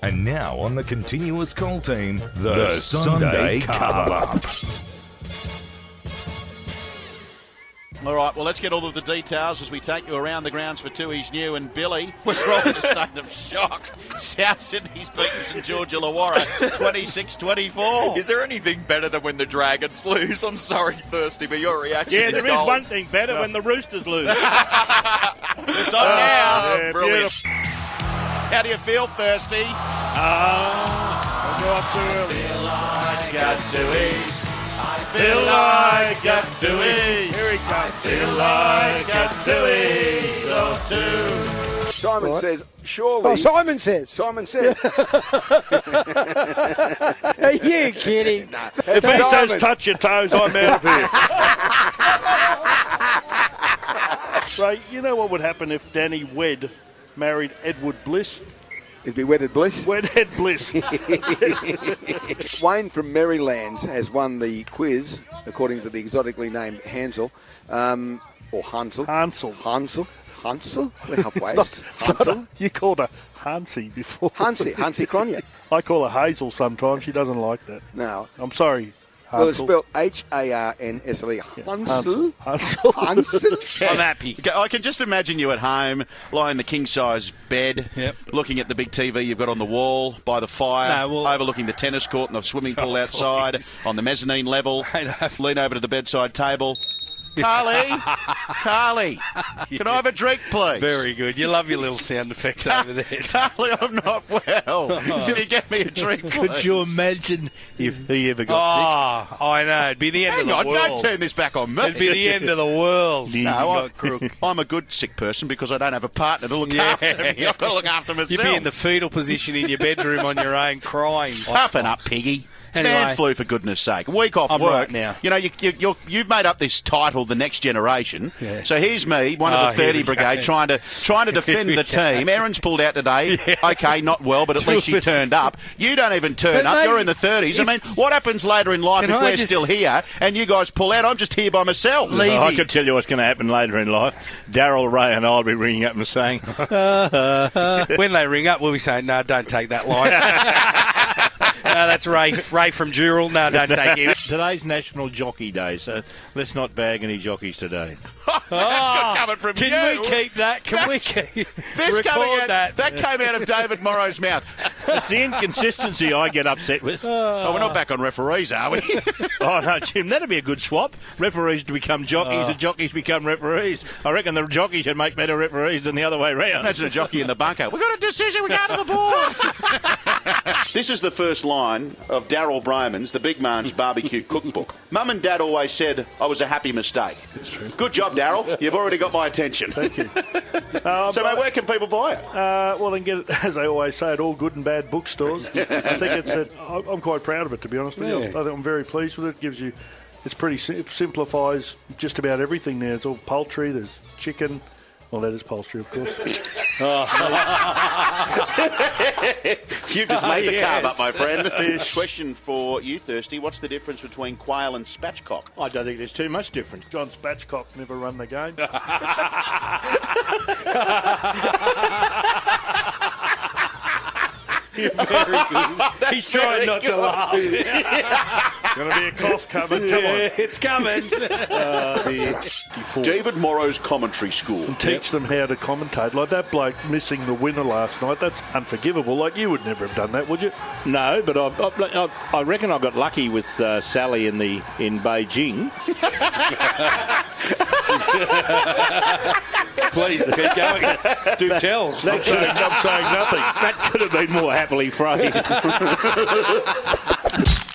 And now on the Continuous Call team, the Sunday Carve-Up. All right, well, let's get all of the details as we take you around the grounds for Tooheys New. And Billy, we're all in a state of shock. South Sydney's beaten St George Illawarra 26-24. Is there anything better than when the Dragons lose? I'm sorry, Thirsty, but your reaction is there is one thing better when the Roosters lose. It's on now. Yeah, Brilliant. How do you feel, Thirsty? I'll go off too early. I got Tooheys. Feel like got Tooheys. Here he comes. Feel like got Tooheys. Oh, two. Simon says, surely... Oh, Simon says. Simon says. Are you kidding? No, If he says touch your toes, I'm out of here. Ray, you know what would happen if Danny Wedd married Edward Bliss? It'd be Wedded Bliss. Wedhead Bliss. Wayne from Merrylands has won the quiz, according to the exotically named Hansel, or Hansel. Hansel. Hansel? Hansel? You called her Hansi before. Hansi Cronje. I call her Hazel sometimes. She doesn't like that. No. I'm sorry. Well, it's Hansel. spelled H-A-R-N-S-L-E. Hansel? Hansel. Hansel? I'm happy. I can just imagine you at home, lying in the king-size bed, Yep. looking at the big TV you've got on the wall by the fire, overlooking the tennis court and the swimming pool outside, on the mezzanine level, lean over to the bedside table. Carly, can I have a drink, please? Very good. You love your little sound effects over there. Carly, I'm not well. Can you get me a drink, please? Could you imagine if he ever got sick? Oh, I know. It'd be the end Hang of on, the world. don't turn this back on me. It'd be the end of the world. No, I'm a good sick person because I don't have a partner to look after me. I've got to look after myself. You'd be in the fetal position in your bedroom on your own, crying. Toughen up, piggy. It's Anyway. man flu, for goodness sake. A week off I'm work. right now. You know, you've made up this title, The Next Generation. Yeah. So here's me, one of the 30 here we brigade, go. trying to defend the team. Erin's pulled out today. Yeah. Okay, not well, but at least she turned up. You don't even turn But up. maybe You're in the 30s. I mean, what happens later in life Can if I we're just- still here and you guys pull out? I'm just here by myself. Levy. I could tell you what's going to happen later in life. Daryl, Ray and I will be ringing up and saying... When they ring up, we'll be saying, no, don't take that line. No, that's Ray from Dural. No, don't take it. Today's National Jockey Day, so let's not bag any jockeys today. That's good coming from you. Can we keep that? Can we keep This coming record out, that? came out of David Morrow's mouth. It's the inconsistency I get upset with. Oh, we're not back on referees, are we? Oh, no, Jim, that'd be a good swap. Referees to become jockeys and jockeys become referees. I reckon the jockeys should make better referees than the other way round. Imagine a jockey in the bunker. We've got a decision. We go to the board. This is the first line of Daryl Broman's The Big Man's Barbecue Cookbook. Mum and Dad always said I was a happy mistake. That's true. Good job, Daryl. You've already got my attention. Thank you. So, mate, where can people buy it? Well, then get it, as they always say, at all good and bad bookstores. I think I'm quite proud of it, to be honest with you. I think I'm very pleased with it. It's pretty simplifies just about everything there. It's all poultry, there's chicken. Well, that is poultry, of course. You've just made the carve up, my friend. Question for you, Thirsty. What's the difference between quail and spatchcock? I don't think there's too much difference. John Spatchcock never run the game. Very good. He's trying not to laugh. Going to be a cough coming. Come on. It's coming. David Morrow's Commentary School. Teach them how to commentate. Like that bloke missing the winner last night, that's unforgivable. Like, you would never have done that, would you? No, but I reckon I got lucky with Sally in Beijing. Please, keep going. Do tell. I'm saying nothing. That could have been more happily phrased.